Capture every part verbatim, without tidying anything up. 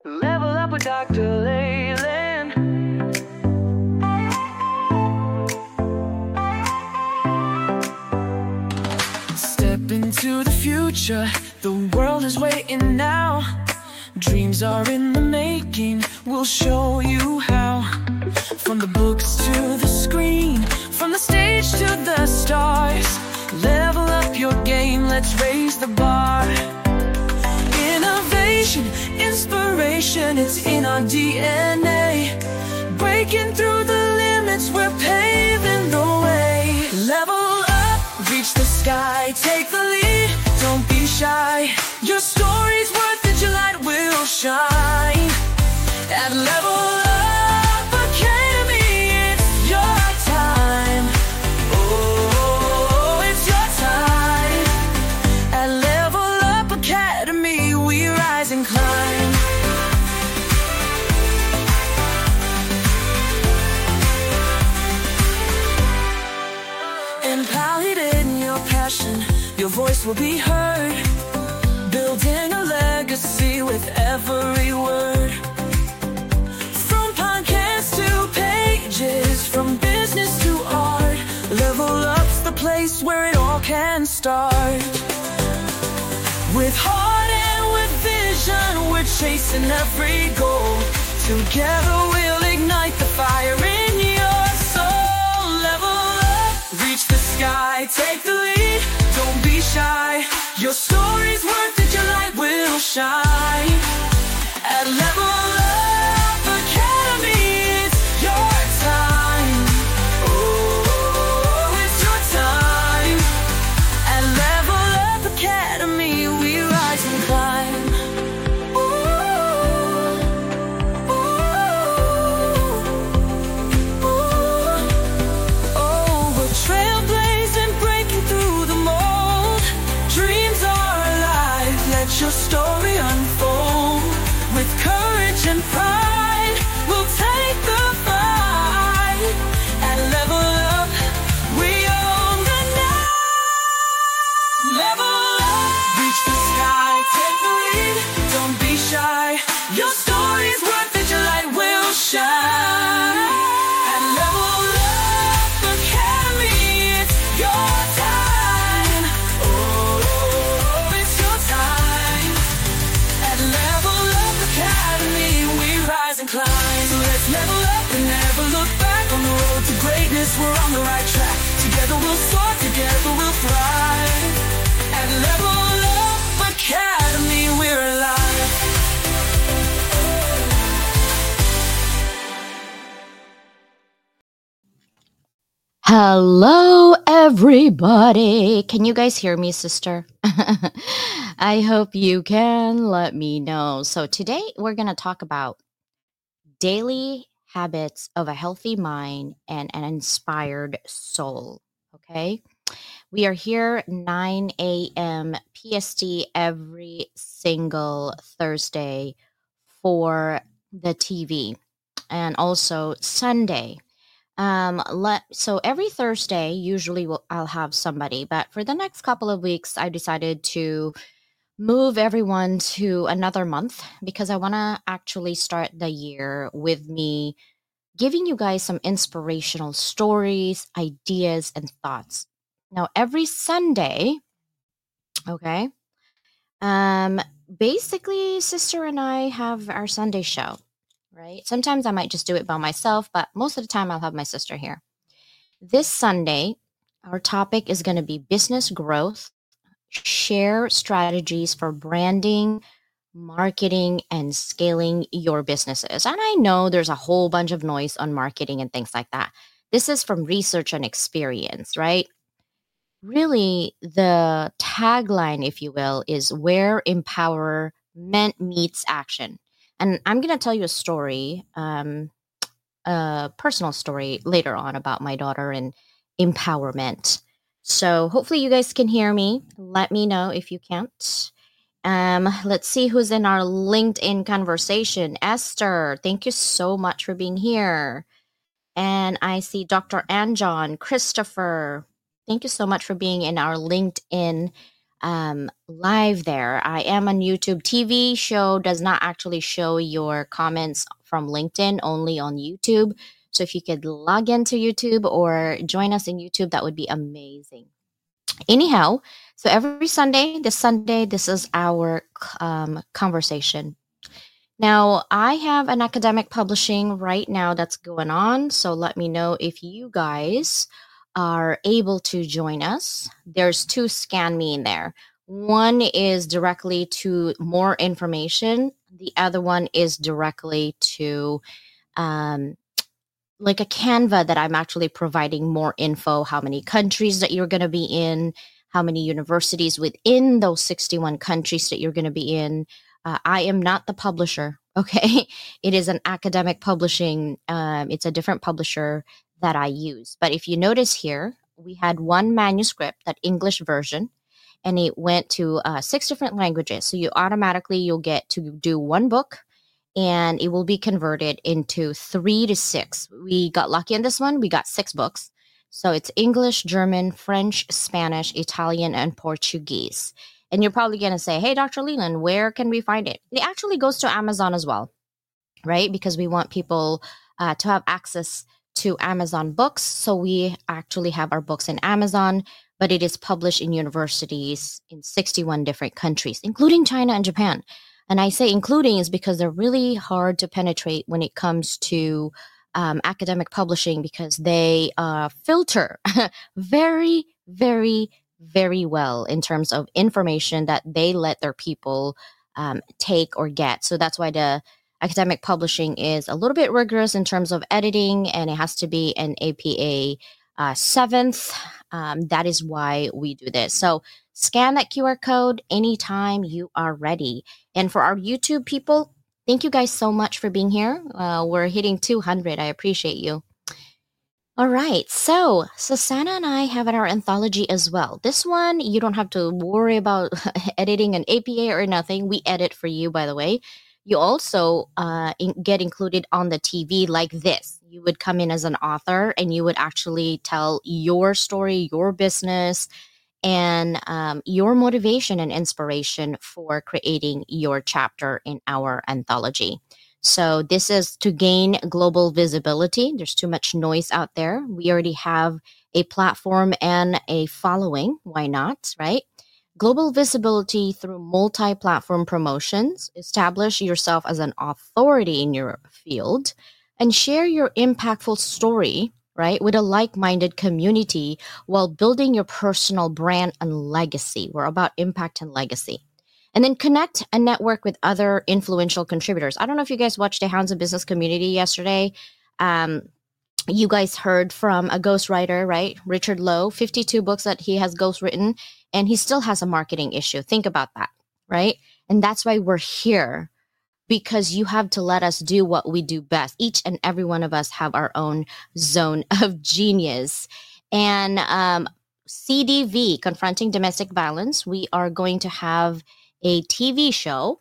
Level up with Doctor Leyland. Step into the future, the world is waiting now. Dreams are in the making, we'll show you how. From the books to the screen, from the stage to the stars. Level up your game, let's raise the bar. Innovation, inspiration, it's in our D N A. Breaking through the limits, we're paving the way. Level up, reach the sky, take the lead, don't be shy. Your story's worth it, your light will shine. At Level Up Academy, it's your time. Oh, it's your time. At Level Up Academy, we rise and climb. Empowered in your passion, your voice will be heard. Building a legacy with every word. From podcasts to pages, from business to art. Level Up's the place where it all can start. With heart and with vision, we're chasing every goal. Together we'll ignite the fire in your soul. Level up, reach the sky, take the lead, don't be shy. Your story's worth it, your light will shine. At Level Up Academy, it's your time. Oh, it's your time. At Level Up Academy, we rise and climb. Ooh, ooh, ooh. Oh, we're trailblazing, breaking through the mold. Dreams are alive, let your story unfold. With courage and pride, we'll take the fight. At Level Up, we own the night. Level up, reach the sky, take the lead, don't be shy. Your story's worth it, your light will shine. At Level Up Academy, it's your time. Oh, it's your time. At Level Up Academy, we rise and climb. So let's level up and never look back. On the road to greatness, we're on the right track. Together we'll soar, together we'll thrive. At Level Up Academy, we're alive. Hello, everybody. Can you guys hear me, sister? I hope you can. Let me know. So, today we're going to talk about daily habits of a healthy mind and an inspired soul. Okay. We are here nine a.m. P S T every single Thursday for the T V and also Sunday. Um, let so every Thursday, usually we'll, I'll have somebody, but for the next couple of weeks, I decided to move everyone to another month because I want to actually start the year with me giving you guys some inspirational stories, ideas, and thoughts. Now, every Sunday, okay, um, basically, sister and I have our Sunday show, right? Sometimes I might just do it by myself, but most of the time I'll have my sister here. This Sunday, our topic is going to be business growth, share strategies for branding, marketing, and scaling your businesses. And I know there's a whole bunch of noise on marketing and things like that. This is from research and experience, right? Really, the tagline, if you will, is where empowerment meets action. And I'm going to tell you a story, um, a personal story later on about my daughter and empowerment. So hopefully you guys can hear me. Let me know if you can't. Um, let's see who's in our LinkedIn conversation. Esther, thank you so much for being here. And I see Doctor Anjon, Christopher. Thank you so much for being in our LinkedIn um, live there. I am on YouTube. T V show does not actually show your comments from LinkedIn, only on YouTube. So if you could log into YouTube or join us in YouTube, that would be amazing. Anyhow, so every Sunday, this Sunday, this is our um, conversation. Now, I have an academic publishing right now that's going on. So let me know if you guys are able to join us. There's two Scan Me in there. One is directly to more information. The other one is directly to um, like a Canva that I'm actually providing more info, how many countries that you're going to be in, how many universities within those sixty-one countries that you're going to be in. Uh, I am not the publisher, okay? It is an academic publishing. Um, it's a different publisher that I use. But if you notice here, we had one manuscript, that English version, and it went to uh, six different languages. So you automatically, you'll get to do one book and it will be converted into three to six. We got lucky in this one. We got six books. So it's English, German, French, Spanish, Italian, and Portuguese. And you're probably going to say, hey, Doctor Leland, where can we find it? It actually goes to Amazon as well, right? Because we want people uh, to have access to Amazon books. So we actually have our books in Amazon, but it is published in universities in sixty-one different countries, including China and Japan. And I say including is because they're really hard to penetrate when it comes to um, academic publishing, because they uh, filter very, very, very well in terms of information that they let their people um, take or get. So that's why the academic publishing is a little bit rigorous in terms of editing, and it has to be an A P A uh, seventh. Um, that is why we do this. So scan that Q R code anytime you are ready. And for our YouTube people, thank you guys so much for being here. Uh, we're hitting two hundred. I appreciate you. All right. So Susanna and I have our anthology as well. This one, you don't have to worry about editing an A P A or nothing. We edit for you, by the way. You also uh, in, get included on the T V like this. You would come in as an author and you would actually tell your story, your business, and um, your motivation and inspiration for creating your chapter in our anthology. So this is to gain global visibility. There's too much noise out there. We already have a platform and a following. Why not, right? Global visibility through multi-platform promotions. Establish yourself as an authority in your field and share your impactful story, right, with a like-minded community while building your personal brand and legacy. We're about impact and legacy. And then connect and network with other influential contributors. I don't know if you guys watched the Hounds of Business community yesterday. Um, you guys heard from a ghostwriter, right? Richard Lowe, fifty-two books that he has ghostwritten, and he still has a marketing issue. Think about that, right? And that's why we're here, because you have to let us do what we do best. Each and every one of us have our own zone of genius. And um, C D V, Confronting Domestic Violence, we are going to have a T V show,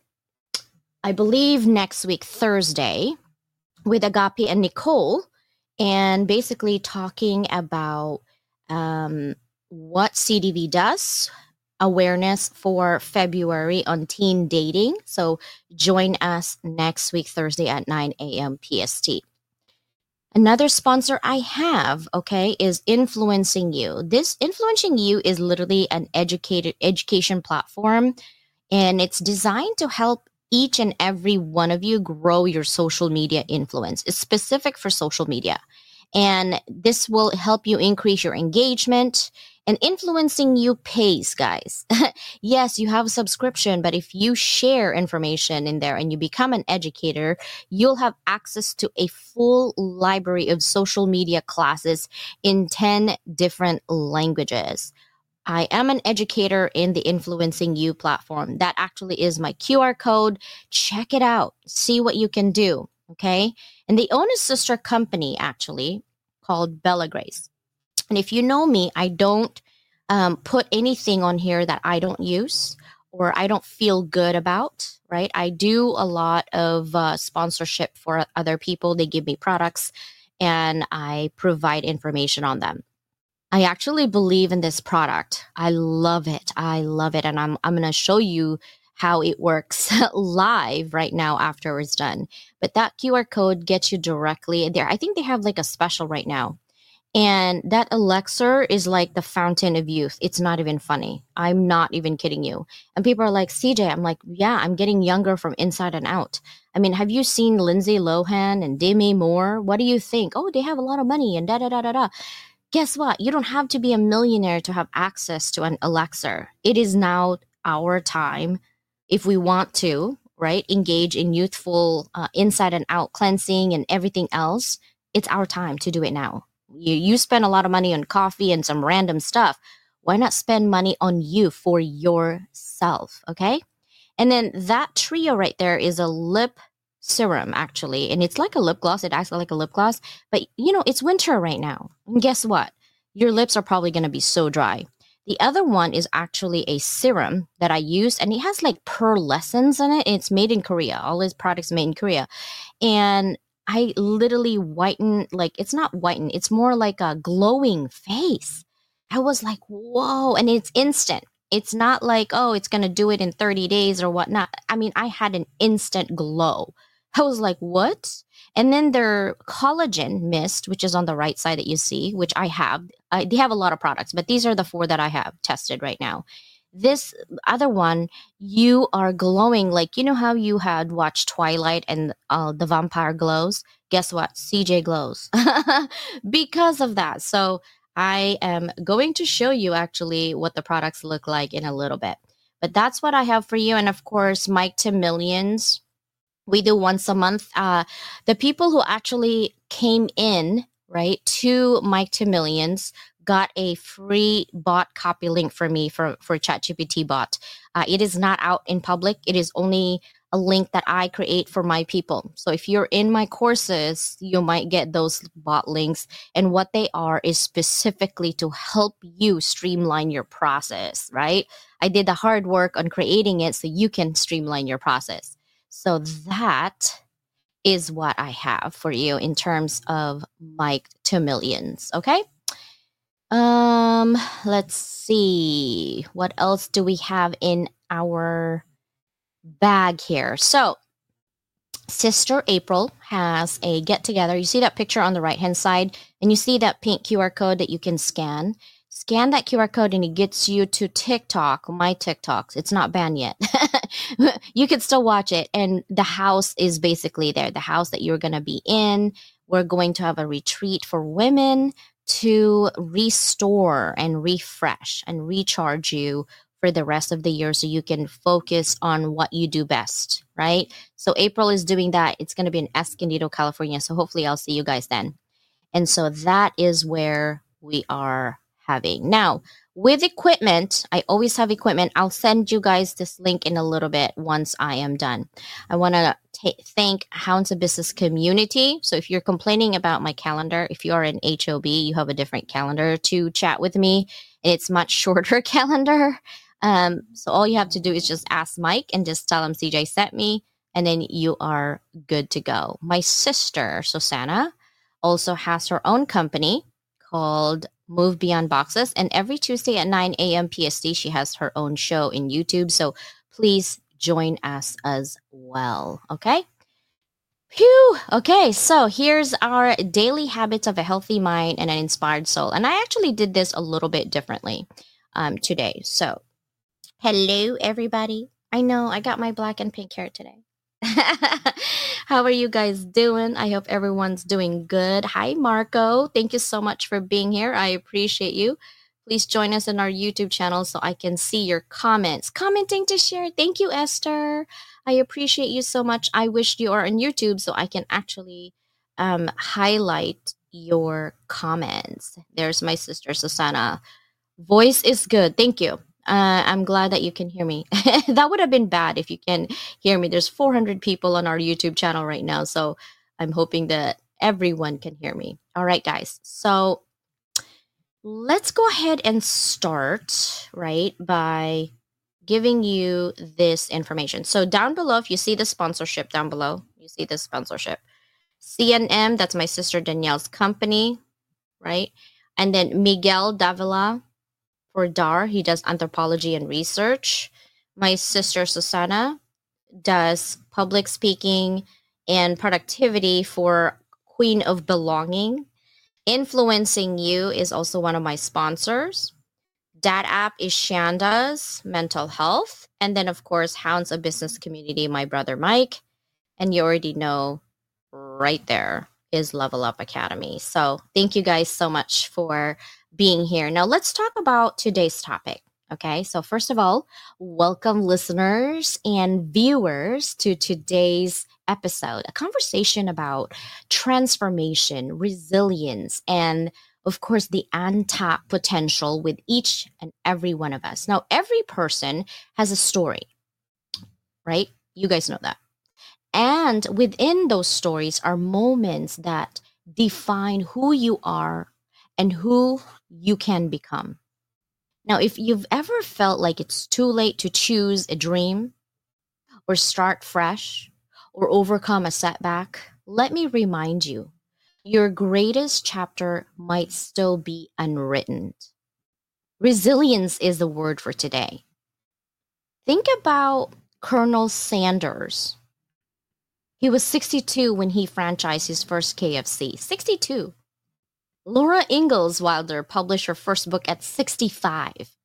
I believe next week, Thursday, with Agapi and Nicole, and basically talking about um, what C D V does, awareness for February on teen dating. So join us next week, Thursday at nine a.m. P S T. Another sponsor I have, okay, is Influencing You. This Influencing You is literally an educated education platform, and it's designed to help each and every one of you grow your social media influence. It's specific for social media. And this will help you increase your engagement. And Influencing You pays, guys. Yes, you have a subscription, but if you share information in there and you become an educator, you'll have access to a full library of social media classes in ten different languages. I am an educator in the Influencing You platform. That actually is my Q R code. Check it out. See what you can do. Okay. And they own a sister company, actually, called Bella Grace. And if you know me, I don't um, put anything on here that I don't use or I don't feel good about, right? I do a lot of uh, sponsorship for other people. They give me products and I provide information on them. I actually believe in this product. I love it. I love it. And I'm I'm going to show you how it works live right now after it's done. But that Q R code gets you directly there. I think they have like a special right now. And that elixir is like the fountain of youth. It's not even funny. I'm not even kidding you. And people are like, C J, I'm like, yeah, I'm getting younger from inside and out. I mean, have you seen Lindsay Lohan and Demi Moore? What do you think? Oh, they have a lot of money and da da da da da. Guess what? You don't have to be a millionaire to have access to an elixir. It is now our time, if we want to, right, engage in youthful uh, inside and out cleansing and everything else. It's our time to do it now. You, you spend a lot of money on coffee and some random stuff. Why not spend money on you for yourself? Okay. And then that trio right there is a lip serum, actually. And it's like a lip gloss. It acts like a lip gloss. But, you know, it's winter right now. And guess what? Your lips are probably going to be so dry. The other one is actually a serum that I use, and it has like pearlescence in it. It's made in Korea. All his products made in Korea. And I literally whiten, like, it's not whiten, it's more like a glowing face. I was like, whoa. And it's instant. It's not like, oh, it's going to do it in thirty days or whatnot. I mean, I had an instant glow. I was like, what? And then their collagen mist, which is on the right side that you see, which I have. I, they have a lot of products, but these are the four that I have tested right now. This other one, you are glowing like, you know how you had watched Twilight and uh, the vampire glows? Guess what? C J glows because of that. So I am going to show you actually what the products look like in a little bit. But that's what I have for you. And of course, Mike to Millions. We do once a month. Uh, the people who actually came in, right, to Mike to Millions got a free bot copy link for me for, for ChatGPT bot. Uh, it is not out in public. It is only a link that I create for my people. So if you're in my courses, you might get those bot links. And what they are is specifically to help you streamline your process, right? I did the hard work on creating it so you can streamline your process. So that is what I have for you in terms of Mike to Millions, okay? Um, let's see. What else do we have in our bag here? So, Sister April has a get together. You see that picture on the right hand side, and you see that pink Q R code that you can scan. Scan that Q R code and it gets you to TikTok, my TikToks. It's not banned yet. You can still watch it. And the house is basically there, the house that you're going to be in. We're going to have a retreat for women to restore and refresh and recharge you for the rest of the year so you can focus on what you do best, right? So April is doing that. It's going to be in Escondido, California. So hopefully I'll see you guys then. And so that is where we are having. Now, with equipment, I always have equipment. I'll send you guys this link in a little bit once I am done. I want to t- thank Hounds of Business community. So if you're complaining about my calendar, if you are an H O B, you have a different calendar to chat with me. It's much shorter calendar. Um, so all you have to do is just ask Mike and just tell him C J sent me, and then you are good to go. My sister, Susanna, also has her own company called Move Beyond Boxes. And every Tuesday at nine a.m. P S T, she has her own show in YouTube. So please join us as well. Okay. Phew. Okay. So here's our daily habits of a healthy mind and an inspired soul. And I actually did this a little bit differently um, today. So hello, everybody. I know I got my black and pink hair today. How are you guys doing? I hope everyone's doing good. Hi, Marco. Thank you so much for being here. I appreciate you. Please join us in our YouTube channel so I can see your comments. Commenting to share. Thank you, Esther. I appreciate you so much. I wish you are on YouTube so I can actually um, highlight your comments. There's my sister, Susanna. Voice is good. Thank you. Uh, I'm glad that you can hear me. That would have been bad if you can hear me. There's four hundred people on our YouTube channel right now, so I'm hoping that everyone can hear me. All right, guys. So let's go ahead and start, right, by giving you this information. So down below, if you see the sponsorship down below, you see the sponsorship. C N M, that's my sister Danielle's company, right? And then Miguel Davila for D A R. He does anthropology and research. My sister Susana does public speaking and productivity for Queen of Belonging. Influencing You is also one of my sponsors. That app is Shanda's mental health. And then, of course, Hounds of Business Community, my brother Mike. And you already know right there is Level Up Academy. So thank you guys so much for being here. Now let's talk about today's topic. Okay, so first of all, welcome listeners and viewers to today's episode, a conversation about transformation, resilience, and of course, the untapped potential with each and every one of us. Now, every person has a story, right? You guys know that. And within those stories are moments that define who you are and who you can become. Now, if you've ever felt like it's too late to choose a dream or start fresh or overcome a setback, let me remind you, your greatest chapter might still be unwritten. Resilience is the word for today. Think about Colonel Sanders. He was sixty-two when he franchised his first K F C. sixty-two. Laura Ingalls Wilder published her first book at sixty-five.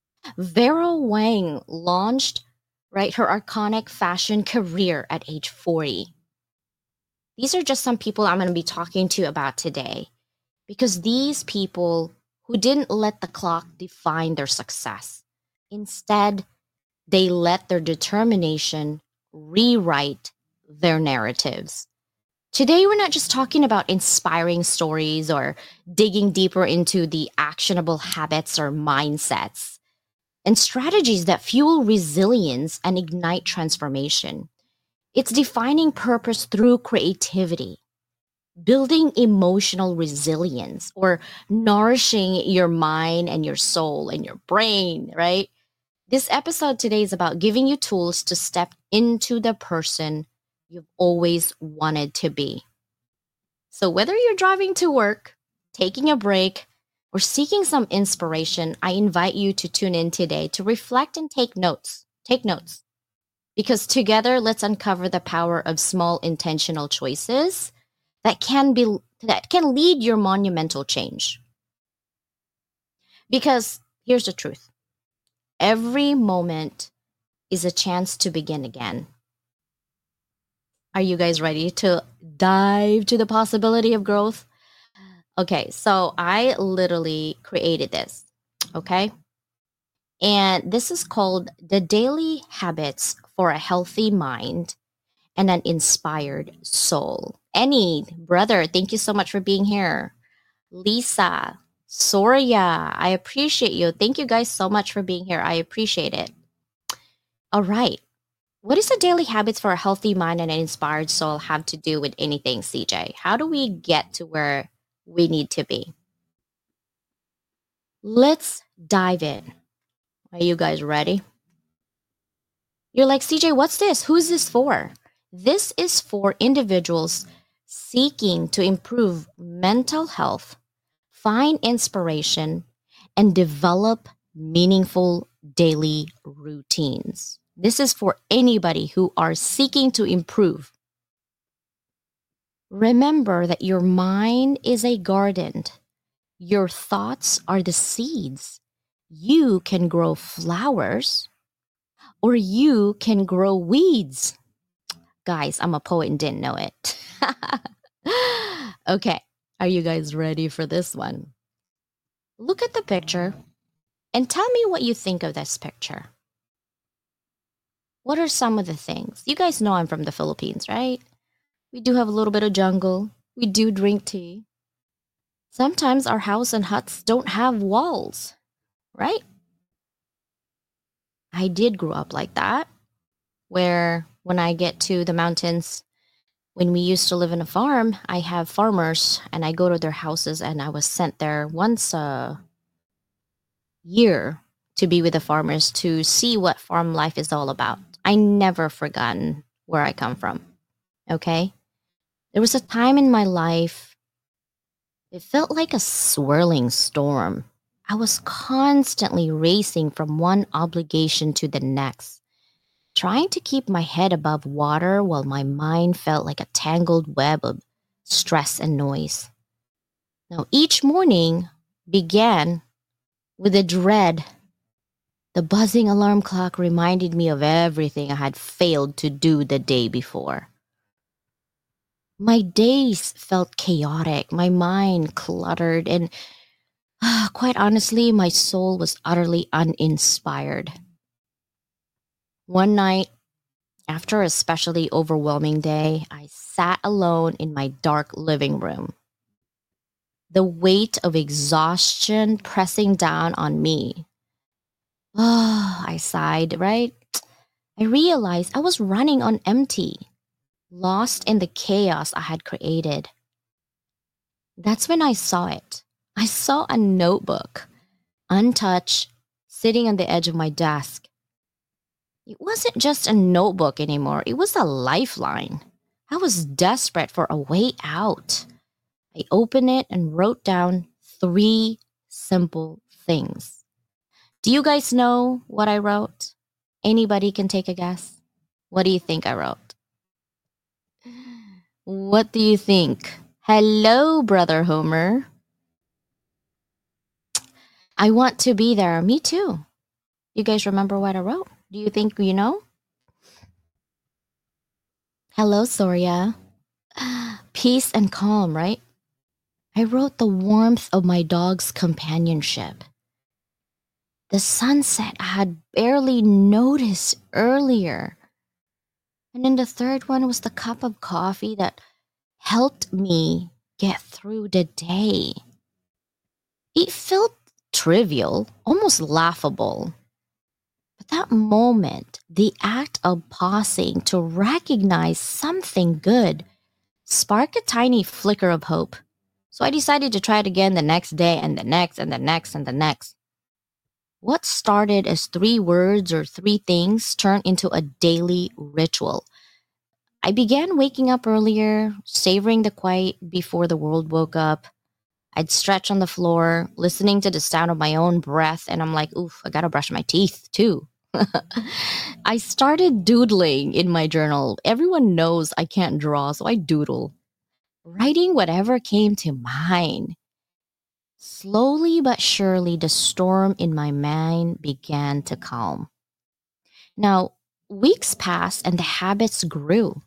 Vera Wang launched, right, her iconic fashion career at age forty. These are just some people I'm going to be talking to you about today, because these people who didn't let the clock define their success. Instead, they let their determination rewrite their narratives. Today, we're not just talking about inspiring stories or digging deeper into the actionable habits or mindsets and strategies that fuel resilience and ignite transformation. It's defining purpose through creativity, building emotional resilience, or nourishing your mind and your soul and your brain, right? This episode today is about giving you tools to step into the person you've always wanted to be. So whether you're driving to work, taking a break, or seeking some inspiration, I invite you to tune in today to reflect and take notes. Take notes. Because together, let's uncover the power of small intentional choices that can be that can lead your monumental change. Because here's the truth. Every moment is a chance to begin again. Are you guys ready to dive to the possibility of growth? Okay, so I literally created this, okay? And this is called The Daily Habits for a Healthy Mind and an Inspired Soul. Annie, brother, thank you so much for being here. Lisa, Soria, I appreciate you. Thank you guys so much for being here. I appreciate it. All right. What is the daily habits for a healthy mind and an inspired soul have to do with anything, C J? How do we get to where we need to be? Let's dive in. Are you guys ready? You're like, C J, what's this? Who's this for? This is for individuals seeking to improve mental health, find inspiration, and develop meaningful daily routines. This is for anybody who are seeking to improve. Remember that your mind is a garden. Your thoughts are the seeds. You can grow flowers or you can grow weeds. Guys, I'm a poet and didn't know it. Okay, are you guys ready for this one? Look at the picture and tell me what you think of this picture. What are some of the things? You guys know I'm from the Philippines, right? We do have a little bit of jungle. We do drink tea. Sometimes our house and huts don't have walls, right? I did grow up like that, where when I get to the mountains, when we used to live in a farm, I have farmers and I go to their houses and I was sent there once a year to be with the farmers to see what farm life is all about. I never forgotten where I come from, okay? There was a time in my life It felt like a swirling storm. I was constantly racing from one obligation to the next, trying to keep my head above water while my mind felt like a tangled web of stress and noise. Now, each morning began with a dread. The buzzing alarm clock reminded me of everything I had failed to do the day before. My days felt chaotic, my mind cluttered, and ah, quite honestly, my soul was utterly uninspired. One night, after a especially overwhelming day, I sat alone in my dark living room. The weight of exhaustion pressing down on me. Oh, I sighed, right? I realized I was running on empty, lost in the chaos I had created. That's when I saw it. I saw a notebook, untouched, sitting on the edge of my desk. It wasn't just a notebook anymore, it was a lifeline. I was desperate for a way out. I opened it and wrote down three simple things. Do you guys know what I wrote? Anybody can take a guess? What do you think I wrote? What do you think? Hello, Brother Homer. I want to be there. Me too. You guys remember what I wrote? Do you think you know? Hello, Soria. Peace and calm, right? I wrote the warmth of my dog's companionship. The sunset I had barely noticed earlier. And then the third one was the cup of coffee that helped me get through the day. It felt trivial, almost laughable. But that moment, the act of pausing to recognize something good, sparked a tiny flicker of hope. So I decided to try it again the next day and the next and the next and the next. What started as three words or three things turned into a daily ritual. I began waking up earlier, savoring the quiet before the world woke up. I'd stretch on the floor, listening to the sound of my own breath, and I'm like, oof, I gotta brush my teeth too. I started doodling in my journal. Everyone knows I can't draw, so I doodle, writing whatever came to mind. Slowly but surely, the storm in my mind began to calm. Now, weeks passed and the habits grew.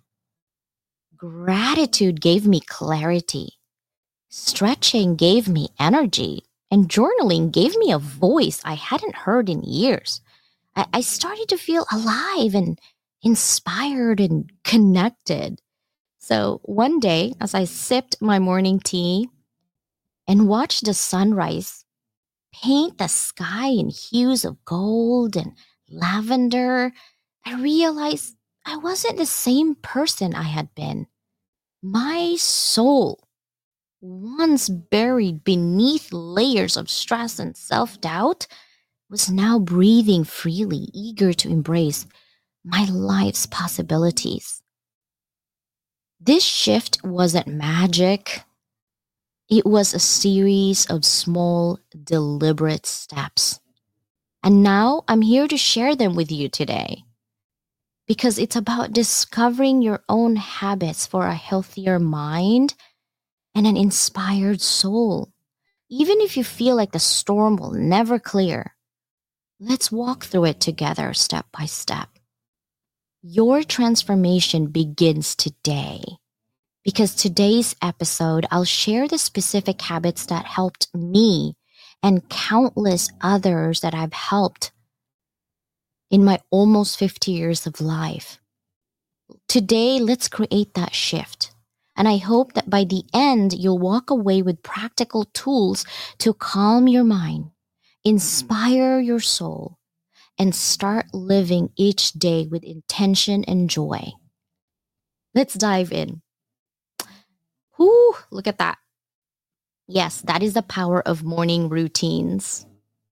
Gratitude gave me clarity. Stretching gave me energy. And journaling gave me a voice I hadn't heard in years. I, I started to feel alive and inspired and connected. So one day, as I sipped my morning tea and watched the sunrise paint the sky in hues of gold and lavender, I realized I wasn't the same person I had been. My soul, once buried beneath layers of stress and self-doubt, was now breathing freely, eager to embrace my life's possibilities. This shift wasn't magic. It was a series of small, deliberate steps. And now I'm here to share them with you today. Because it's about discovering your own habits for a healthier mind and an inspired soul. Even if you feel like the storm will never clear, let's walk through it together step by step. Your transformation begins today. Because today's episode, I'll share the specific habits that helped me and countless others that I've helped in my almost fifty years of life. Today, let's create that shift. And I hope that by the end, you'll walk away with practical tools to calm your mind, inspire your soul, and start living each day with intention and joy. Let's dive in. Whew, look at that. Yes, that is the power of morning routines.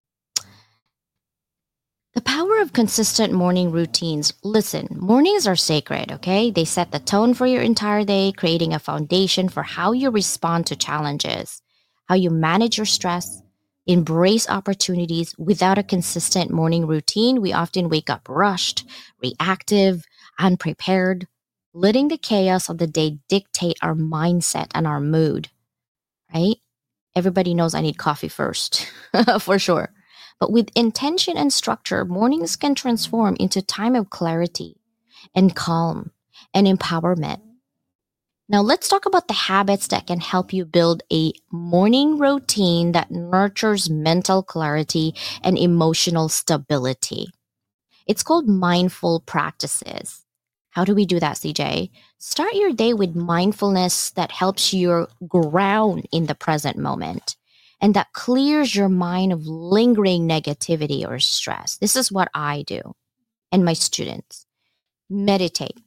The power of consistent morning routines. Listen, mornings are sacred, okay? They set the tone for your entire day, creating a foundation for how you respond to challenges. how you manage your stress, embrace opportunities. Without a consistent morning routine, we often wake up rushed, reactive, unprepared, letting the chaos of the day dictate our mindset and our mood, right? Everybody knows I need coffee first, for sure. But with intention and structure, mornings can transform into time of clarity and calm and empowerment. Now, let's talk about the habits that can help you build a morning routine that nurtures mental clarity and emotional stability. It's called mindful practices. How do we do that, C J? Start your day with mindfulness that helps you ground in the present moment and that clears your mind of lingering negativity or stress. This is what I do and my students. Meditate.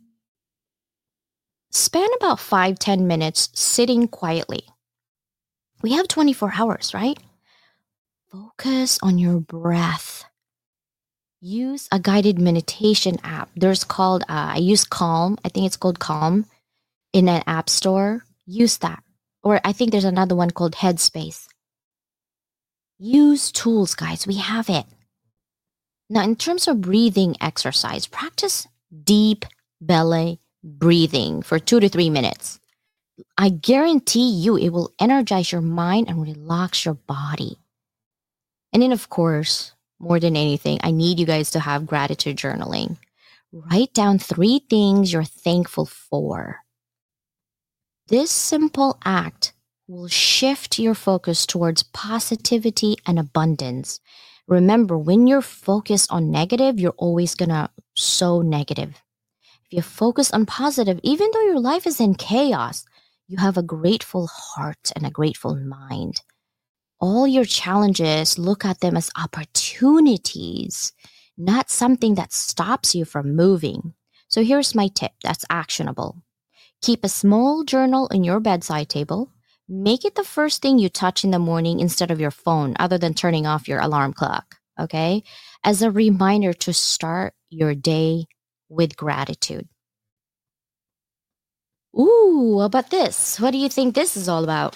Spend about five ten minutes sitting quietly. We have twenty-four hours, right? Focus on your breath. Use a guided meditation app. There's called, uh, I use Calm. I think it's called Calm in an app store. Use that. Or I think there's another one called Headspace. Use tools, guys. We have it. Now, in terms of breathing exercise, practice deep belly breathing for two to three minutes. I guarantee you it will energize your mind and relax your body. And then, of course, more than anything, I need you guys to have gratitude journaling. Write down three things you're thankful for. This simple act will shift your focus towards positivity and abundance. Remember, when you're focused on negative, you're always going to sow negative. If you focus on positive, even though your life is in chaos, you have a grateful heart and a grateful mind. All your challenges, look at them as opportunities, not something that stops you from moving. So here's my tip that's actionable. Keep a small journal in your bedside table. Make it the first thing you touch in the morning instead of your phone, other than turning off your alarm clock, okay? As a reminder to start your day with gratitude. Ooh, how about this? What do you think this is all about?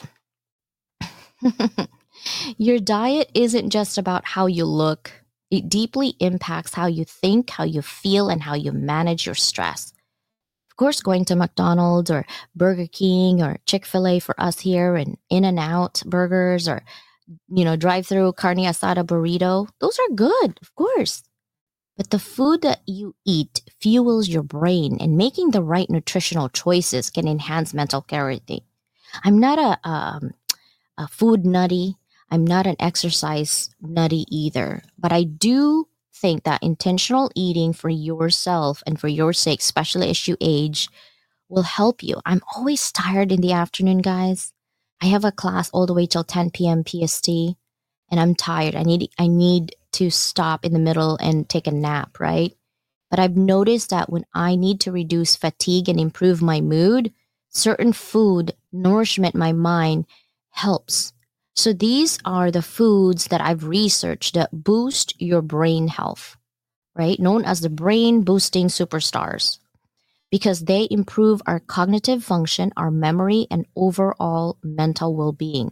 Your diet isn't just about how you look. It deeply impacts how you think, how you feel, and how you manage your stress. Of course, going to McDonald's or Burger King or Chick-fil-A for us here, and In-N-Out burgers, or, you know, drive-through carne asada burrito, those are good, of course. But the food that you eat fuels your brain, and making the right nutritional choices can enhance mental clarity. I'm not a, um, a food nutty. I'm not an exercise nutty either, but I do think that intentional eating for yourself and for your sake, especially as you age, will help you. I'm always tired in the afternoon, guys. I have a class all the way till ten p.m. P S T, and I'm tired. I need I need to stop in the middle and take a nap, right? But I've noticed that when I need to reduce fatigue and improve my mood, certain food, nourishment my mind helps. So these are the foods that I've researched that boost your brain health, right? Known as the brain boosting superstars, because they improve our cognitive function, our memory, and overall mental well-being.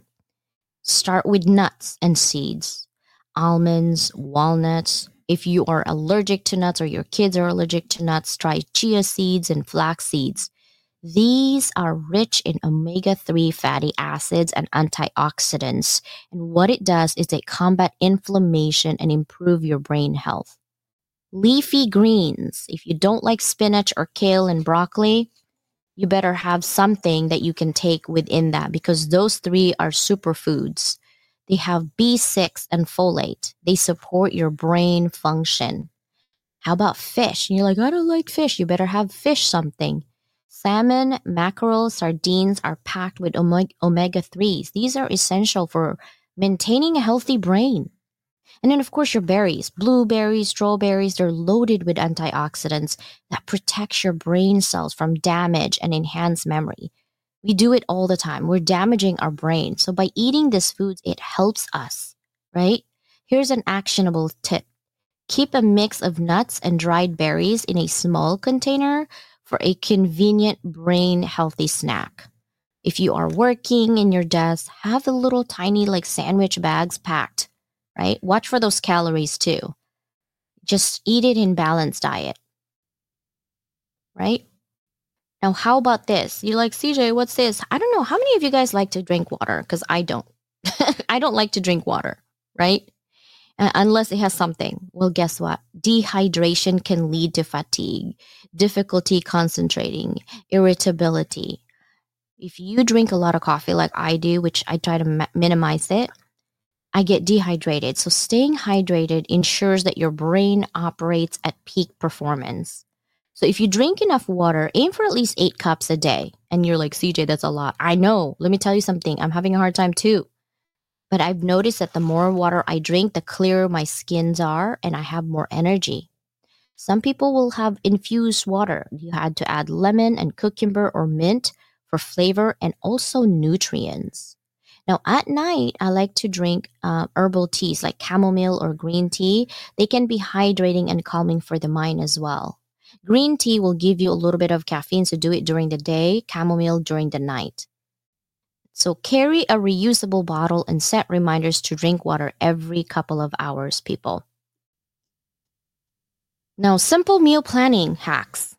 Start with nuts and seeds, almonds, walnuts. If you are allergic to nuts or your kids are allergic to nuts, try chia seeds and flax seeds. These are rich in omega three fatty acids and antioxidants. And what it does is they combat inflammation and improve your brain health. Leafy greens. If you don't like spinach or kale and broccoli, you better have something that you can take within that, because those three are superfoods. They have B six and folate. They support your brain function. How about fish? And you're like, I don't like fish. You better have fish something. Salmon, mackerel, sardines are packed with omega threes. These are essential for maintaining a healthy brain. And then, of course, your berries, blueberries, strawberries, they're loaded with antioxidants that protects your brain cells from damage and enhance memory. We do it all the time. We're damaging our brain. So by eating these foods, it helps us, right? Here's an actionable tip. Keep a mix of nuts and dried berries in a small container for a convenient brain healthy snack. If you are working in your desk, have the little tiny like sandwich bags packed, right? Watch for those calories too. Just eat it in balanced diet, right? Now, how about this? You're like, C J, what's this? I don't know. How many of you guys like to drink water? Because I don't. I don't like to drink water, right? Uh, unless it has something. Well, guess what? Dehydration can lead to fatigue, difficulty concentrating, irritability. If you drink a lot of coffee like I do, which I try to ma- minimize it, I get dehydrated. So staying hydrated ensures that your brain operates at peak performance. So if you drink enough water, aim for at least eight cups a day. And you're like, C J, that's a lot. I know. Let me tell you something. I'm having a hard time too. But I've noticed that the more water I drink, the clearer my skins are and I have more energy. Some people will have infused water. You had to add lemon and cucumber or mint for flavor and also nutrients. Now, at night, I like to drink uh, herbal teas like chamomile or green tea. They can be hydrating and calming for the mind as well. Green tea will give you a little bit of caffeine, so do it during the day, chamomile during the night. So carry a reusable bottle and set reminders to drink water every couple of hours, people. Now, simple meal planning hacks.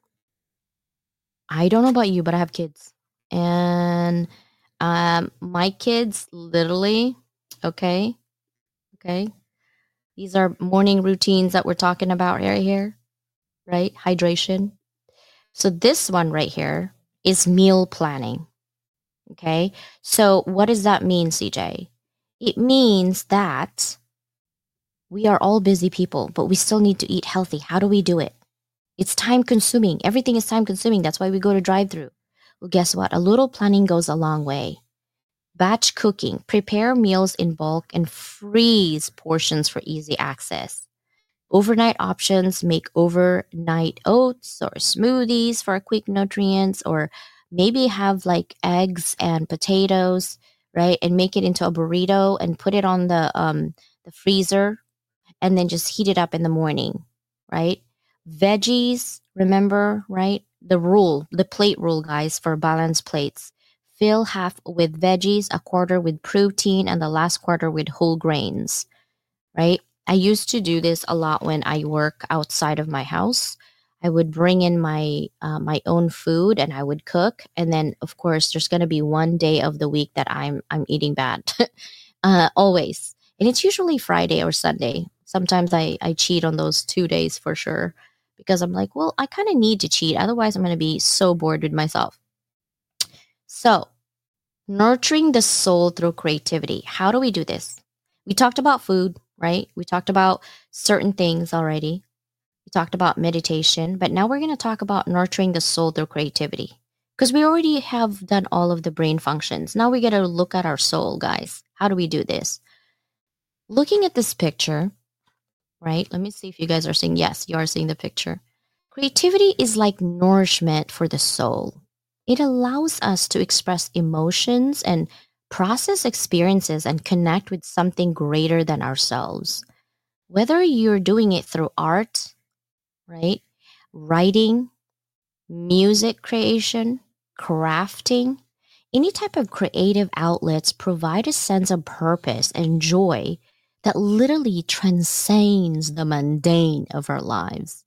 I don't know about you, but I have kids. And um, my kids literally, okay, okay. These are morning routines that we're talking about right here, right? Hydration. So this one right here is meal planning. Okay. So what does that mean, C J? It means that we are all busy people, but we still need to eat healthy. How do we do it? It's time consuming. Everything is time consuming. That's why we go to drive through. Well, guess what? A little planning goes a long way. Batch cooking. Prepare meals in bulk and freeze portions for easy access. Overnight options. Make overnight oats or smoothies for quick nutrients, or maybe have like eggs and potatoes, right? And make it into a burrito and put it on the um the freezer and then just heat it up in the morning, right? Veggies, remember, right? The rule, the plate rule, guys, for balanced plates. Fill half with veggies, a quarter with protein, and the last quarter with whole grains, right? I used to do this a lot when I work outside of my house. I would bring in my uh, my own food and I would cook, and then of course there's going to be one day of the week that I'm I'm eating bad, uh, always, and it's usually Friday or Sunday. Sometimes I I cheat on those two days for sure because I'm like, well, I kind of need to cheat, otherwise I'm going to be so bored with myself. So, nurturing the soul through creativity. How do we do this? We talked about food, right? We talked about certain things already. We talked about meditation, but now we're going to talk about nurturing the soul through creativity because we already have done all of the brain functions. Now we got to look at our soul, guys. How do we do this? Looking at this picture, right? Let me see if you guys are seeing. Yes, you are seeing the picture. Creativity is like nourishment for the soul. It allows us to express emotions and process experiences and connect with something greater than ourselves. Whether you're doing it through art, right? Writing, music creation, crafting, any type of creative outlets provide a sense of purpose and joy that literally transcends the mundane of our lives.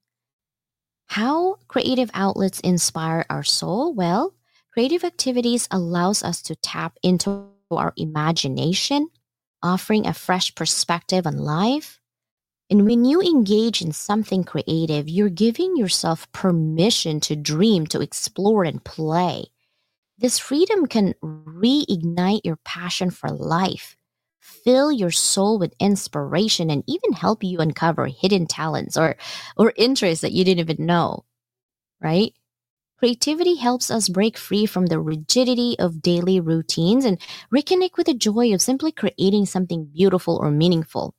How creative outlets inspire our soul? Well, creative activities allows us to tap into our imagination, offering a fresh perspective on life. And when you engage in something creative, you're giving yourself permission to dream, to explore, and play. This freedom can reignite your passion for life, fill your soul with inspiration, and even help you uncover hidden talents or, or interests that you didn't even know, right? Creativity helps us break free from the rigidity of daily routines and reconnect with the joy of simply creating something beautiful or meaningful.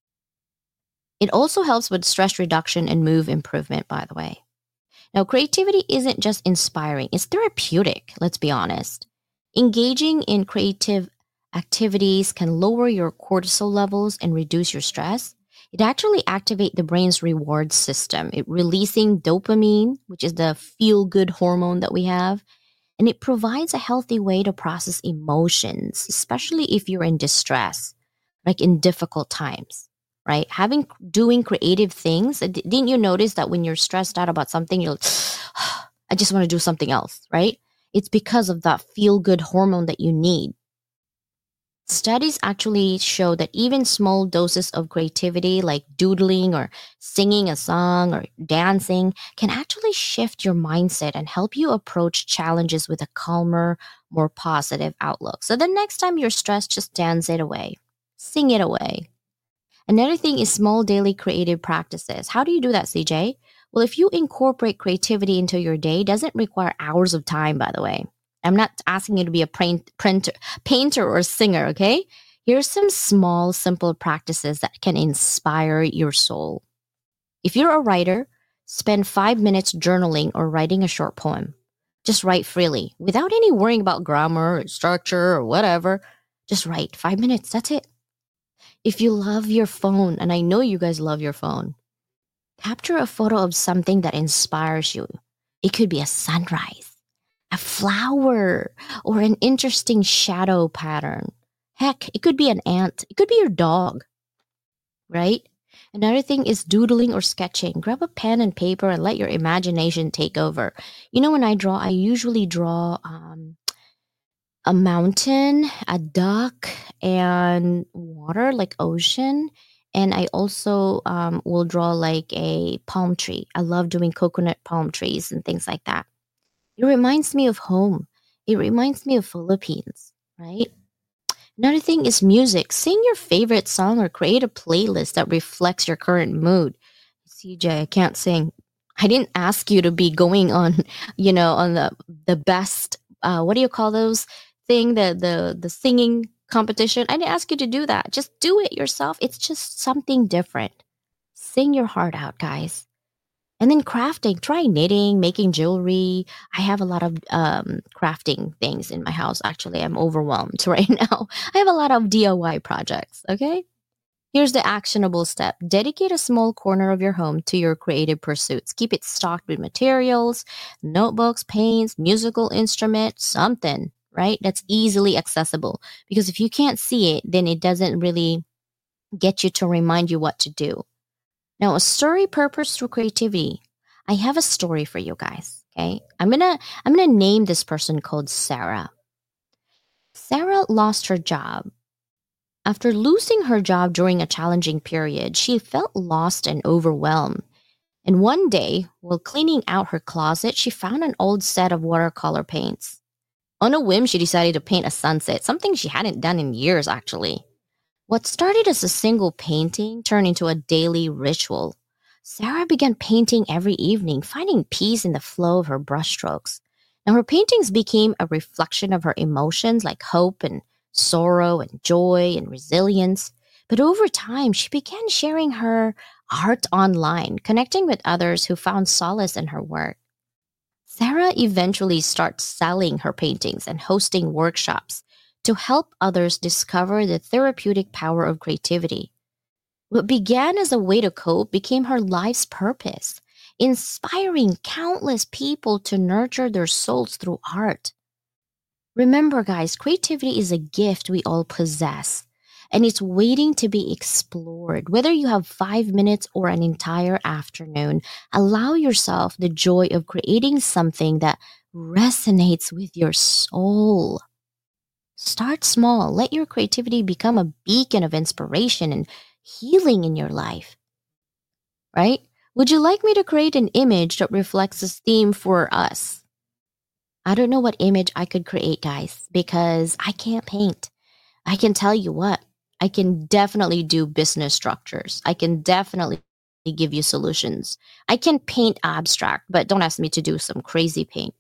It also helps with stress reduction and mood improvement, by the way. Now, creativity isn't just inspiring, it's therapeutic, let's be honest. Engaging in creative activities can lower your cortisol levels and reduce your stress. It actually activates the brain's reward system, it releasing dopamine, which is the feel-good hormone that we have. And it provides a healthy way to process emotions, especially if you're in distress, like in difficult times, right? Having doing creative things. uh, d- Didn't you notice that when you're stressed out about something, you're like, I just want to do something else, right? It's because of that feel good hormone that you need. Studies actually show that even small doses of creativity, like doodling or singing a song or dancing, can actually shift your mindset and help you approach challenges with a calmer, more positive outlook. So the next time you're stressed, just dance it away, sing it away. Another thing is small daily creative practices. How do you do that, C J? Well, if you incorporate creativity into your day, it doesn't require hours of time, by the way. I'm not asking you to be a paint, printer, painter or singer, okay? Here's some small, simple practices that can inspire your soul. If you're a writer, spend five minutes journaling or writing a short poem. Just write freely without any worrying about grammar or structure or whatever. Just write five minutes. That's it. If you love your phone, and I know you guys love your phone, capture a photo of something that inspires you. It could be a sunrise, a flower, or an interesting shadow pattern. Heck, it could be an ant, it could be your dog, right? Another thing is doodling or sketching. Grab a pen and paper and let your imagination take over. You know, when I draw, I usually draw um, a mountain, a duck, and water, like ocean. And I also um, will draw like a palm tree. I love doing coconut palm trees and things like that. It reminds me of home. It reminds me of Philippines, right? Another thing is music. Sing your favorite song or create a playlist that reflects your current mood. C J, I can't sing. I didn't ask you to be going on, you know, on the the best. Uh, what do you call those thing? The the the singing competition. I didn't ask you to do that. Just do it yourself. It's just something different. Sing your heart out, guys. And then crafting, try knitting, making jewelry. I have a lot of um, crafting things in my house. Actually, I'm overwhelmed right now. I have a lot of D I Y projects. Okay. Here's the actionable step. Dedicate a small corner of your home to your creative pursuits. Keep it stocked with materials, notebooks, paints, musical instruments, something, right? That's easily accessible. Because if you can't see it, then it doesn't really get you to remind you what to do. Now, a story purpose through creativity. I have a story for you guys. Okay. I'm gonna I'm gonna name this person called Sarah. Sarah lost her job. After losing her job during a challenging period, she felt lost and overwhelmed. And one day, while cleaning out her closet, she found an old set of watercolor paints. On a whim, she decided to paint a sunset, something she hadn't done in years, actually. What started as a single painting turned into a daily ritual. Sarah began painting every evening, finding peace in the flow of her brushstrokes. Now, her paintings became a reflection of her emotions like hope and sorrow and joy and resilience. But over time, she began sharing her art online, connecting with others who found solace in her work. Sarah eventually starts selling her paintings and hosting workshops to help others discover the therapeutic power of creativity. What began as a way to cope became her life's purpose, inspiring countless people to nurture their souls through art. Remember, guys, creativity is a gift we all possess, and it's waiting to be explored. Whether you have five minutes or an entire afternoon, allow yourself the joy of creating something that resonates with your soul. Start small. Let your creativity become a beacon of inspiration and healing in your life, right? Would you like me to create an image that reflects this theme for us? I don't know what image I could create, guys, because I can't paint. I can tell you what, I can definitely do business structures. I can definitely give you solutions. I can paint abstract, but don't ask me to do some crazy paint.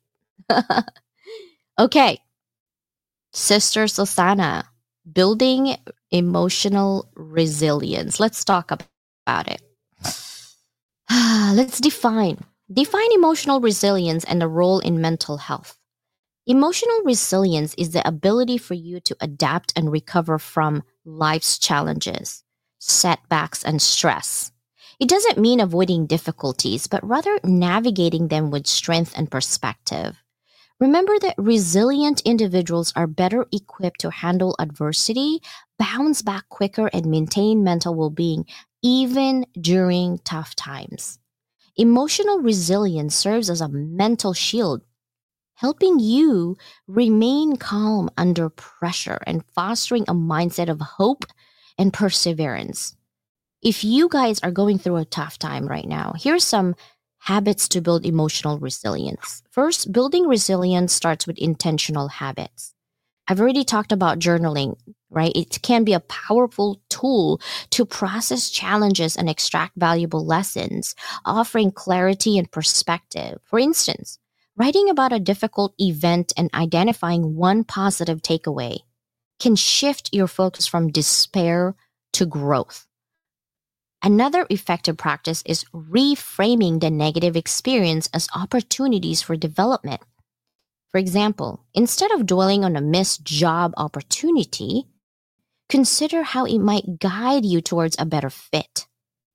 Okay. Sister Susana, building emotional resilience. Let's talk about it. Let's define. Define emotional resilience and the role in mental health. Emotional resilience is the ability for you to adapt and recover from life's challenges, setbacks, and stress. It doesn't mean avoiding difficulties, but rather navigating them with strength and perspective. Remember that resilient individuals are better equipped to handle adversity, bounce back quicker, and maintain mental well being even during tough times. Emotional resilience serves as a mental shield, helping you remain calm under pressure and fostering a mindset of hope and perseverance. If you guys are going through a tough time right now, here's some habits to build emotional resilience. First, building resilience starts with intentional habits. I've already talked about journaling, right? It can be a powerful tool to process challenges and extract valuable lessons, offering clarity and perspective. For instance, writing about a difficult event and identifying one positive takeaway can shift your focus from despair to growth. Another effective practice is reframing the negative experience as opportunities for development. For example, instead of dwelling on a missed job opportunity, consider how it might guide you towards a better fit.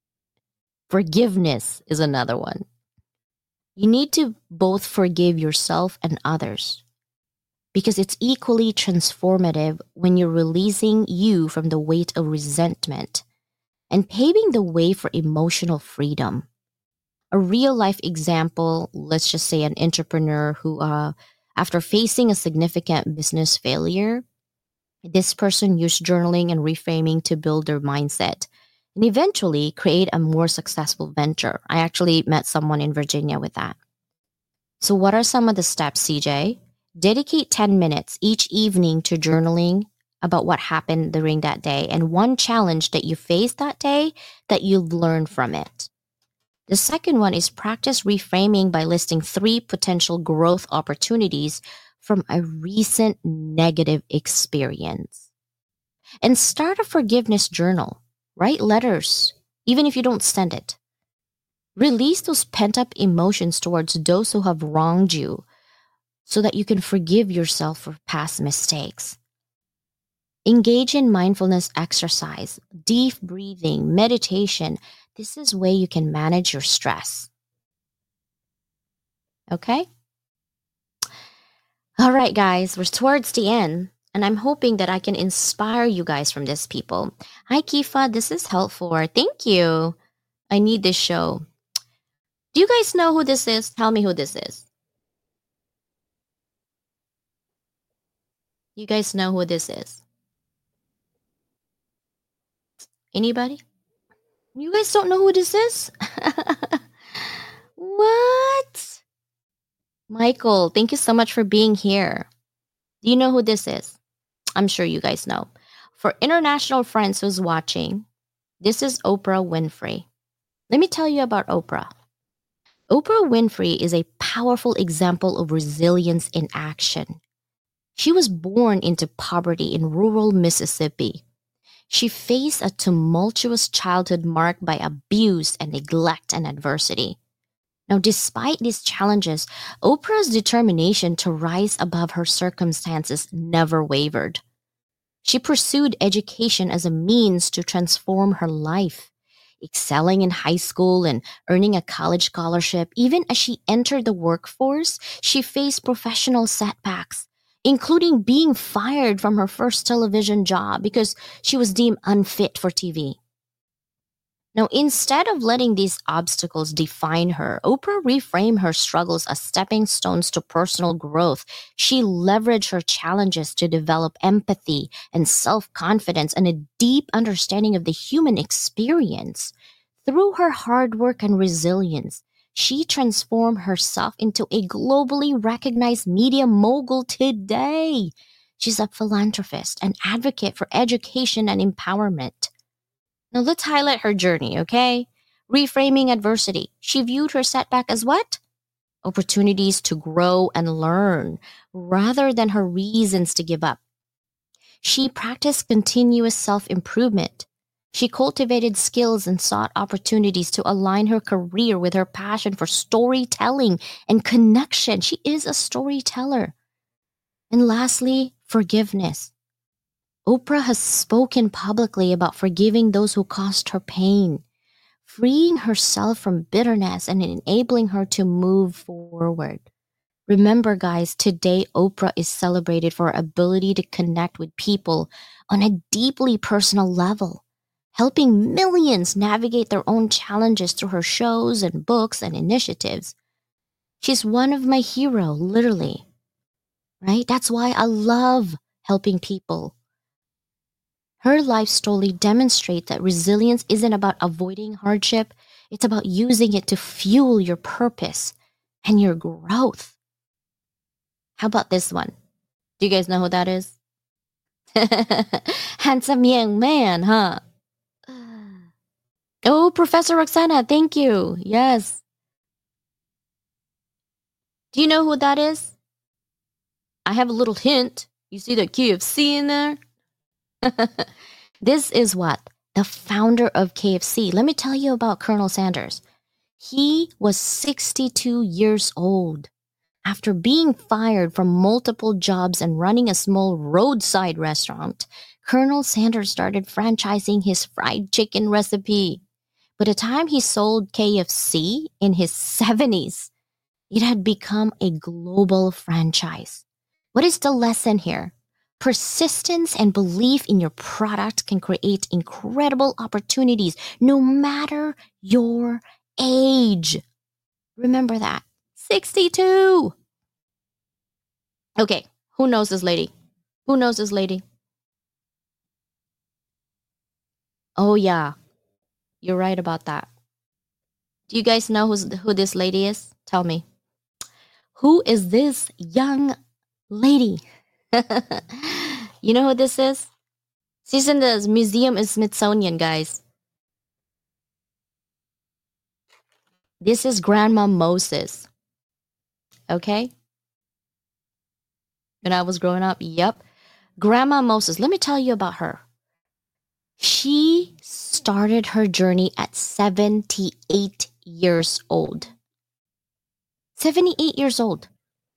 Forgiveness is another one. You need to both forgive yourself and others because it's equally transformative when you're releasing you from the weight of resentment and paving the way for emotional freedom. A real life example, let's just say an entrepreneur who, uh, after facing a significant business failure, this person used journaling and reframing to build their mindset and eventually create a more successful venture. I actually met someone in Virginia with that. So, what are some of the steps, C J? Dedicate ten minutes each evening to journaling about what happened during that day and one challenge that you faced that day that you've learned from it. The second one is practice reframing by listing three potential growth opportunities from a recent negative experience. And start a forgiveness journal. Write letters, even if you don't send it. Release those pent-up emotions towards those who have wronged you so that you can forgive yourself for past mistakes. Engage in mindfulness exercise, deep breathing, meditation. This is a way you can manage your stress. Okay? All right, guys, we're towards the end, and I'm hoping that I can inspire you guys from this, people. Hi, Kifa, this is helpful. Thank you. I need this show. Do you guys know who this is? Tell me who this is. You guys know who this is? Anybody? You guys don't know who this is? What? Michael, thank you so much for being here. Do you know who this is? I'm sure you guys know. For international friends who's watching, this is Oprah Winfrey. Let me tell you about Oprah. Oprah Winfrey is a powerful example of resilience in action. She was born into poverty in rural Mississippi. She faced a tumultuous childhood marked by abuse and neglect and adversity. Now, despite these challenges, Oprah's determination to rise above her circumstances never wavered. She pursued education as a means to transform her life, excelling in high school and earning a college scholarship. Even as she entered the workforce, she faced professional setbacks, including being fired from her first television job because she was deemed unfit for T V. Now, instead of letting these obstacles define her, Oprah reframed her struggles as stepping stones to personal growth. She leveraged her challenges to develop empathy and self-confidence and a deep understanding of the human experience. Through her hard work and resilience, she transformed herself into a globally recognized media mogul today. She's a philanthropist, an advocate for education and empowerment. Now let's highlight her journey, okay? Reframing adversity. She viewed her setback as what? Opportunities to grow and learn, rather than her reasons to give up. She practiced continuous self-improvement. She cultivated skills and sought opportunities to align her career with her passion for storytelling and connection. She is a storyteller. And lastly, forgiveness. Oprah has spoken publicly about forgiving those who caused her pain, freeing herself from bitterness and enabling her to move forward. Remember, guys, today Oprah is celebrated for her ability to connect with people on a deeply personal level, helping millions navigate their own challenges through her shows and books and initiatives. She's one of my heroes, literally, right? That's why I love helping people. Her life story demonstrates that resilience isn't about avoiding hardship. It's about using it to fuel your purpose and your growth. How about this one? Do you guys know who that is? Handsome young man, huh? Oh, Professor Roxana, thank you. Yes. Do you know who that is? I have a little hint. You see the K F C in there? This is what? The founder of K F C. Let me tell you about Colonel Sanders. He was sixty-two years old. After being fired from multiple jobs and running a small roadside restaurant, Colonel Sanders started franchising his fried chicken recipe. By the time he sold K F C in his seventies, it had become a global franchise. What is the lesson here? Persistence and belief in your product can create incredible opportunities no matter your age. Remember that. sixty-two. Okay, who knows this lady? Who knows this lady? Oh, yeah, you're right about that. Do you guys know who's, who this lady is? Tell me. Who is this young lady? You know who this is? She's in the Museum of Smithsonian, guys. This is Grandma Moses. Okay? When I was growing up, yep. Grandma Moses, let me tell you about her. She started her journey at seventy-eight years old. seventy-eight years old.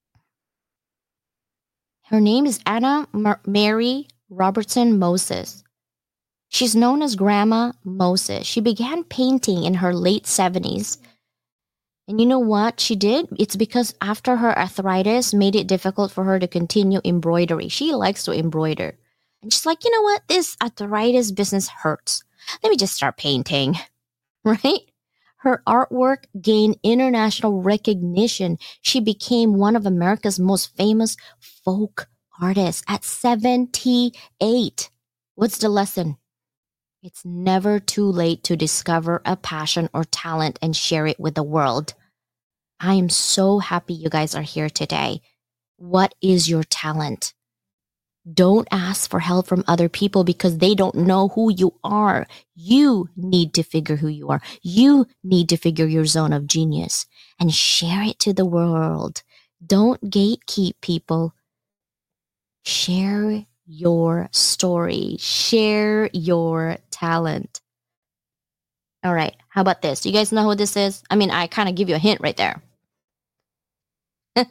Her name is Anna Mar- Mary Robertson Moses. She's known as Grandma Moses. She began painting in her late seventies. And you know what she did? It's because after her arthritis made it difficult for her to continue embroidery. She likes to embroider. And she's like, you know what? This arthritis business hurts. Let me just start painting, right? Her artwork gained international recognition. She became one of America's most famous folk artists at seventy-eight. What's the lesson? It's never too late to discover a passion or talent and share it with the world. I am so happy you guys are here today. What is your talent? Don't ask for help from other people because they don't know who you are. You need to figure who you are. You need to figure your zone of genius and share it to the world. Don't gatekeep people. Share your story. Share your talent. All right. How about this? You guys know who this is? I mean, I kind of give you a hint right there. uh,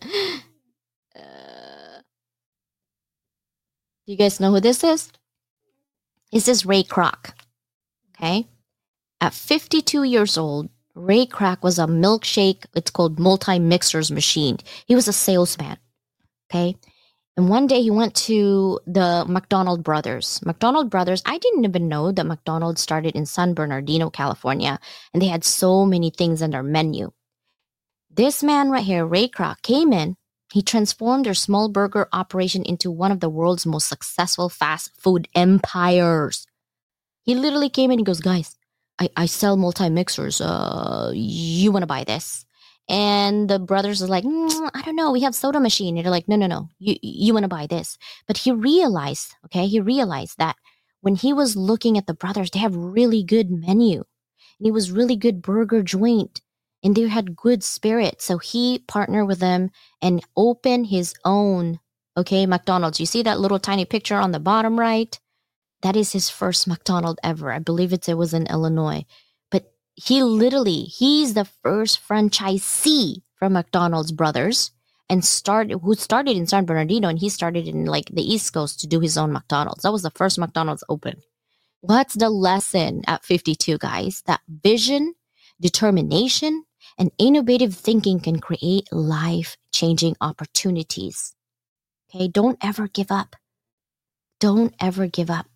do you guys know who this is? This is Ray Kroc. Okay. At fifty-two years old, Ray Kroc was a milkshake. It's called multi-mixers machine. He was a salesman. Okay. And one day he went to the McDonald Brothers. McDonald Brothers, I didn't even know that McDonald's started in San Bernardino, California, and they had so many things on their menu. This man right here, Ray Kroc, came in. He transformed their small burger operation into one of the world's most successful fast food empires. He literally came in and goes, guys, I, I sell multi-mixers. Uh, you want to buy this? And the brothers are like, mm, I don't know. We have soda machine. And they're like, no, no, no. You, you want to buy this. But he realized, okay, he realized that when he was looking at the brothers, they have really good menu. And it was really good burger joint. And they had good spirit. So he partnered with them and opened his own, okay, McDonald's. You see that little tiny picture on the bottom right? That is his first McDonald's ever. I believe it, it was in Illinois. But he literally, he's the first franchisee from McDonald's Brothers and started, who started in San Bernardino, and he started in like the East Coast to do his own McDonald's. That was the first McDonald's open. What's the lesson at fifty-two, guys? That vision, determination, And innovative thinking can create life-changing opportunities. Okay, don't ever give up. Don't ever give up.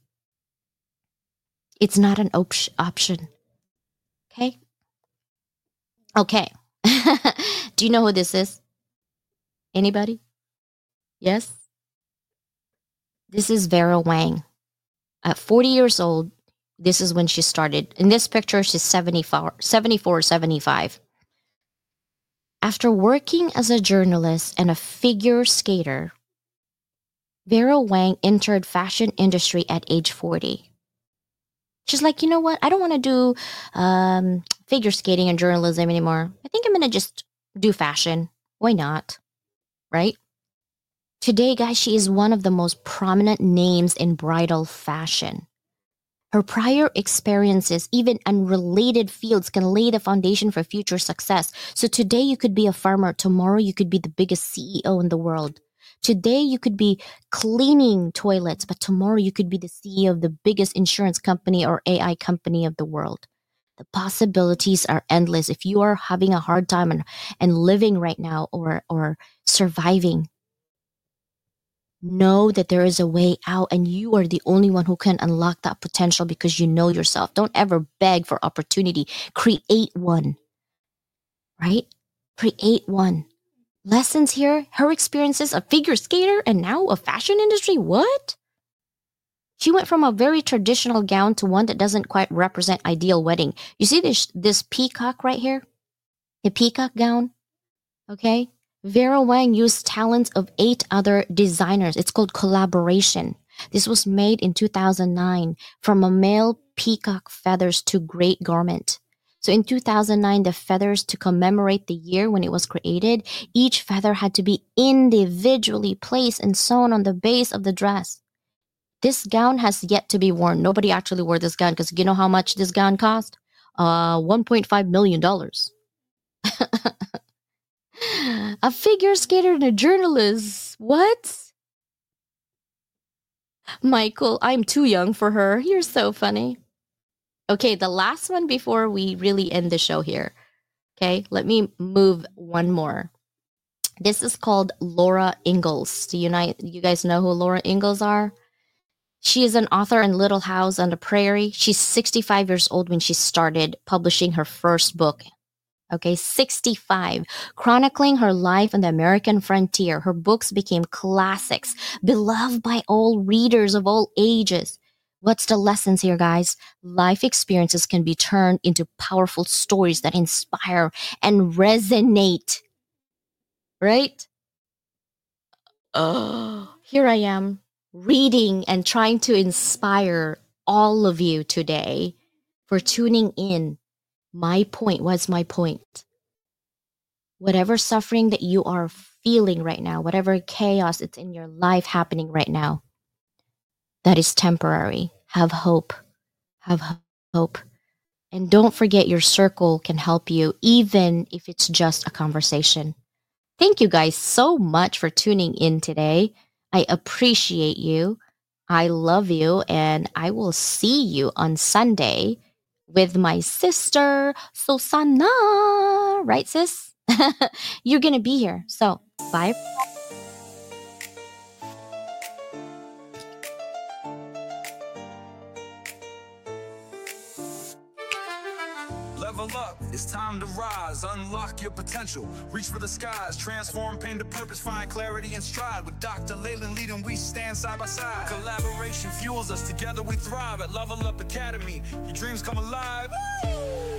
It's not an op- option. Okay? Okay. Do you know who this is? Anybody? Yes? This is Vera Wang. At forty years old, this is when she started. In this picture, she's seventy-four, seventy-four, seventy-five. After working as a journalist and a figure skater, Vera Wang entered fashion industry at age forty. She's like, you know what? I don't want to do um, figure skating and journalism anymore. I think I'm going to just do fashion. Why not? Right? Today, guys, she is one of the most prominent names in bridal fashion. Her prior experiences, even unrelated fields, can lay the foundation for future success. So today you could be a farmer. Tomorrow you could be the biggest C E O in the world. Today you could be cleaning toilets, but tomorrow you could be the C E O of the biggest insurance company or A I company of the world. The possibilities are endless. If you are having a hard time and, and living right now or, or surviving, know that there is a way out and you are the only one who can unlock that potential because you know yourself. Don't ever beg for opportunity. Create one, right? Create one. Lessons here, her experiences, a figure skater and now a fashion industry. What? She went from a very traditional gown to one that doesn't quite represent ideal wedding. You see this, this peacock right here? The peacock gown, okay? Vera Wang used talents of eight other designers. It's called collaboration. This was made in two thousand nine from a male peacock feathers to great garment. So in two thousand nine, the feathers to commemorate the year when it was created, each feather had to be individually placed and sewn on the base of the dress. This gown has yet to be worn. Nobody actually wore this gown because you know how much this gown cost? Uh, one point five million dollars. A figure skater and a journalist. What? Michael, I'm too young for her. You're so funny. Okay, the last one before we really end the show here. Okay, let me move one more. This is called Laura Ingalls. Do you, know, you guys know who Laura Ingalls are? She is an author in Little House on the Prairie. She's sixty-five years old when she started publishing her first book. Okay, sixty-five, chronicling her life on the American frontier. Her books became classics, beloved by all readers of all ages. What's the lessons here, guys? Life experiences can be turned into powerful stories that inspire and resonate. Right? Oh, here I am reading and trying to inspire all of you today for tuning in. My point was my point. Whatever suffering that you are feeling right now, whatever chaos it's in your life happening right now, that is temporary. Have hope. Have hope. And don't forget your circle can help you, even if it's just a conversation. Thank you guys so much for tuning in today. I appreciate you. I love you. And I will see you on Sunday with my sister, Susanna. Right, sis? You're going to be here. So, bye. Level up, it's time to rise, unlock your potential, reach for the skies, transform pain to purpose, find clarity and stride. With Doctor Leyland leading, we stand side by side. Collaboration fuels us, together we thrive at Level Up Academy. Your dreams come alive. Woo!